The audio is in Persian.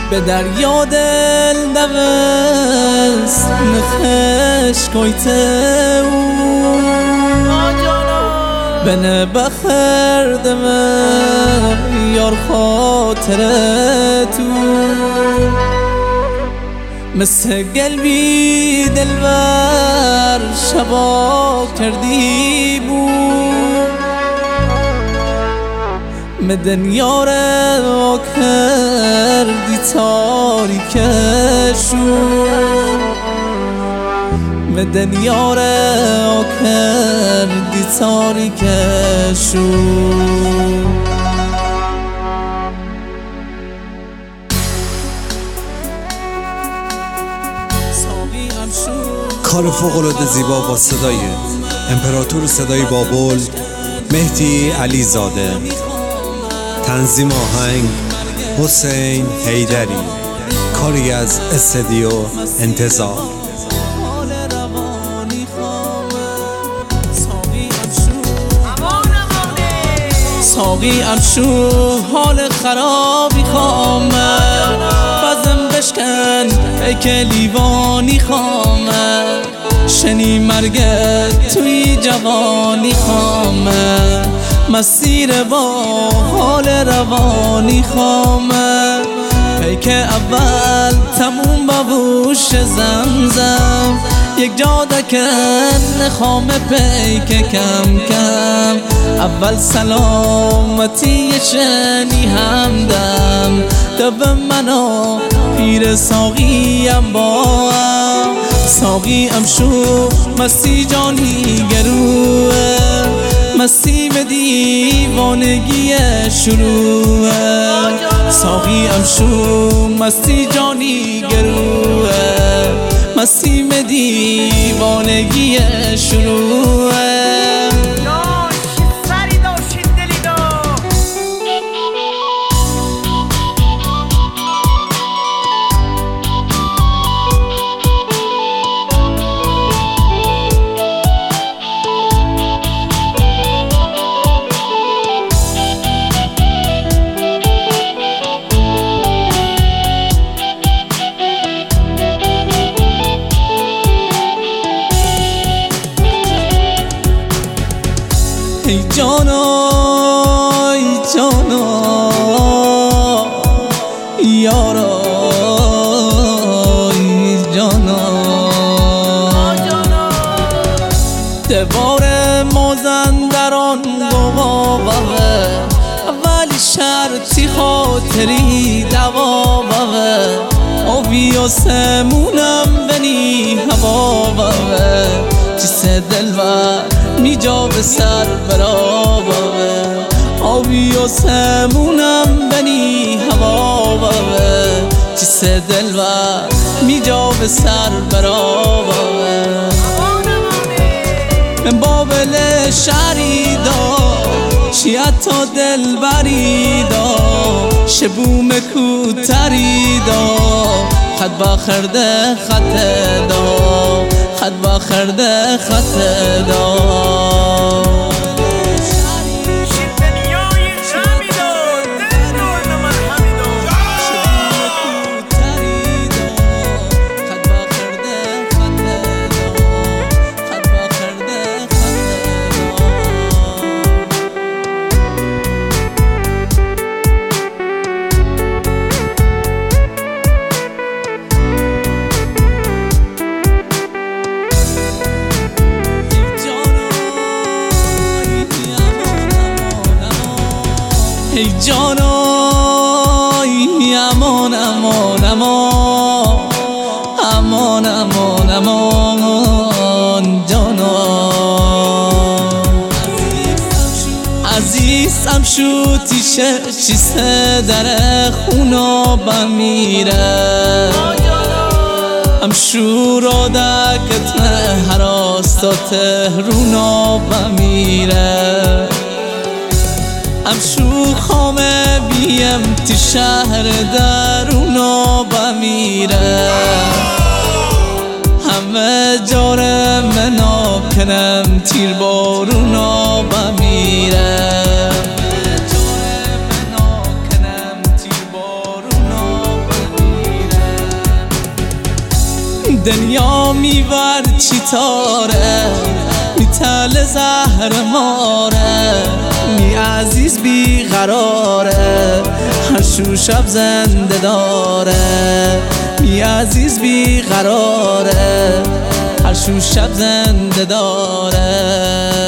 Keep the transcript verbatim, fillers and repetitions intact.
به دریا دل دوست نخش کویته او بنه بخر دمه یار خاطر تو مثل قلبی دلبر شبا کردی بود به دنیا را کردی تاریکشون به دنیا را کردی تاریکشون کار فوق‌العاده زیبا با صدای امپراتور صدای بابل مهدی علی زاده، تنظیم آهنگ حسین حیدری، کاری از استودیو انتظار. ساقی امشو حال خرابی خامه بزم بشکن ای که لیوانی خامه شنی مرگت توی جوانی خامه مسیر با حال روانی خامه ای که اول تموم ببوش زمزم یک جا دکن خامه پیک کم کم اول سلامتی شنی همدم دب منو پیر ساقیم با هم ساقی امشو مستی جانی گروه مستی به دیوانگی شروعه ساقی امشو مستی جانی گروه مستی به دیوانگی شروعه ای جانا ای جانا یارا ای جانا دوار مازندران گواوه اولی شرطی خاطری دواوه آبی و سمونم بنی هواوه جس دلور میجا به سر برابه آبی و سمونم بنی هوا بابه جس دلور میجا به سر برابه من بابل شریدا چی تا دل بریدا شبوم کوتریدا خد با خرده خط دا خد با خرده خط دا ای جانا ای امان امان امان امان امان امان جانا عزیزم شو تیشه چیسه در خونا بمیره امشو را دکت هراستا تهرونا بمیره امشو خامه بیم تی شهر درونا بمیره همه جار منا کنم تیر بارونا بمیره همه جار منا کنم تیر بارونا بمیره دنیا میور چی تاره، می تل زهر ماره، می عزیز بی قراره، هر شو شب زنده داره، می عزیز بی قراره، هر شو شب زنده داره.